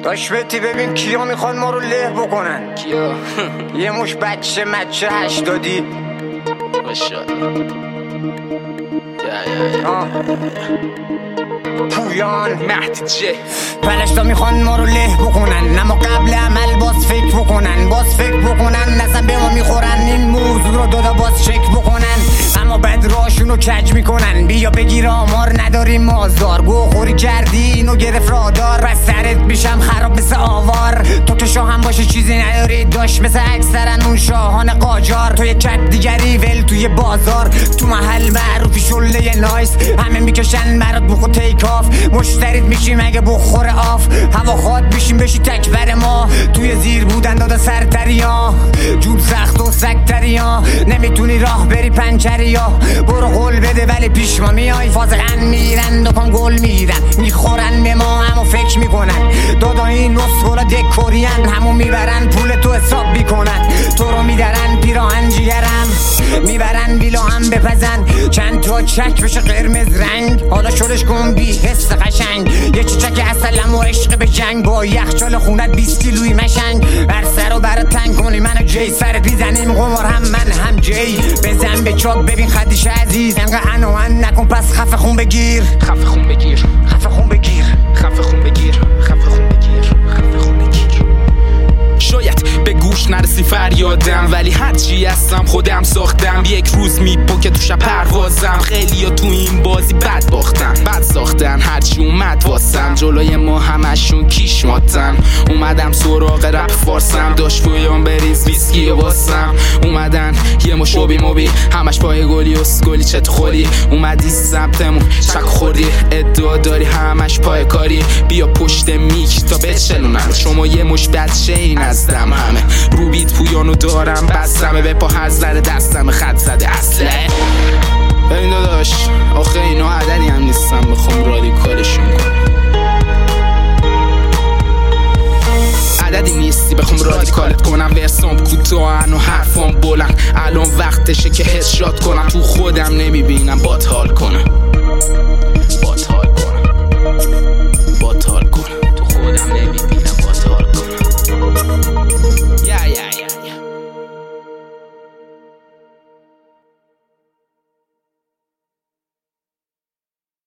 داش بتی ببین کیا میخوان ما رو له بکنن. کیا؟ یه مش بچه مچه 80 باشد پویان مهدی جه پلشتا میخوان ما رو له بکنن، اما قبل عمل باز فکر بکنن، باز فکر بکنن نزن به ما میخورن، این موضوع رو دادا باز چک بکنن، اما بعد راشونو کج میکنن. بیا بگیر آمار نداریم مازدار، گو خوری کردی اینو گرفت رادار، بس سرت میشم خراب مثل آوار. تو که شاه هم باشه چیزی نداری داشت مثل اکثرن اون شاهان قاجار. تو یه کت دیگری ول توی بازار، تو محل معروفی شله نایس، همه میکشن برات بخور تیک آف، مشتریت میشیم اگه بخور آف، هوا خواد میشیم بشی تکبر ما، توی زیر بودن دادا سرتریا، جوب سخت و سکتریا، نمیتونی راه بری پنچریا، برو قول بده ولی پیش ما میای، فازقن میرن دوپام گل میرن، میخورن به ما همو فکر میکنن، دادا این نسخولا دکورین، همو میبرن پول تو حساب میکنن، تو رو میدرن پیراهن جیگرم، میبرن بیلا هم بپزن، چند تا چک بشه قرمز رنگ، حالا شدش کن بی حس قشنگ، یه چک اصلم و عشق به جنگ، با یخچال خونت 20 کیلوی مشنگ، هر سر رو برات تنگ کنی من جی، سرت بیزنیم قمار هم من هم جی، بزن به چاک ببین خدیش عزیز، انقدر انوان نکن پس خفه خون بگیر، خفه خون بگیر، خفه خون بگیر، خفه خون بگیر، خفه خون بگیر، خفه خون بگیر. شاید به گوش نرسی فریادم، ولی هرچی هستم خودم ساختم، یک روز میپو که تو شب پروازم، خیلی ها تو این بازی بد باختن، بد ساختن، هرچی اومد واسم، جلوی ما همشون کیش ماتن، اومدم سراغ رپ فارسم، داشت فویان بریز ویسکی واسم، اومدن یه مشوبی موبی همش پای گلی اسگلی چت خوری، اومدی سمتمون چک خوردی، ادعا داری همش پای کاری، بیا پشت میک تا بچلونن، شما یه مش بچه این ازدم، همه رو بیت پویانو دارم بستمه، به پا هر ذره دستم خط زده اصله. ببین داداش آخه اینا عددی هم نیستم بخوام رادیکالشون کنم، عددی نیستی بخوام رادیکالت کنم، ورسام کوتاهن و حرفام بلند، الان وقتشه که هدشات کنم، تو خودم نمیبینم بات حال کنم، بات حال کنم.